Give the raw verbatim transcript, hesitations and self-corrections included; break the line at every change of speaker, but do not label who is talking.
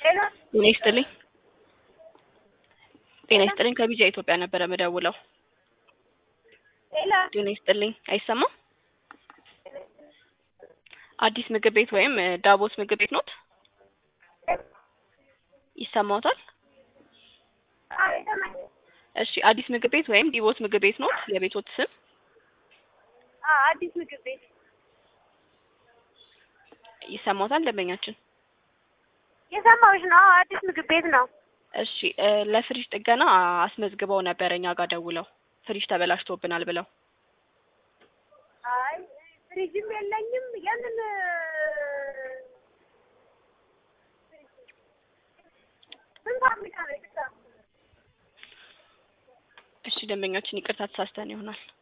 ጤና
ይስጥልኝ ጤና ይስጥልኝ ከቢጃ ኢትዮጵያ ነበረ መደውለው።
ጤና
ጤና ይስጥልኝ አይሰማም? አዲስ ምግብ ቤት ወይም ዳቦት ምግብ ቤት ኖት? ይሰማዎታል? እሺ አዲስ ምግብ ቤት ወይም ዲቦት ምግብ ቤት ኖት የቤቶት ስም?
አ አዲስ ምግብ ቤት
ይሰማዎታል ደንበኛችን?
የሰማሁሽ ነው። አዲስ ምግብ ቤት ነው።
እሺ ለፍሪጅ ጥገና አስመዝግበው ነበር እኛ ጋር ደውለው ፍሪጅ ተበላሽቶብናል ብለው።
አይ ፍሪጅም የለኝም ያንን ምን ፋብሪካ ነው?
እሺ ደንበኛችን ይቅርታ ተሳስተን ይሆናል።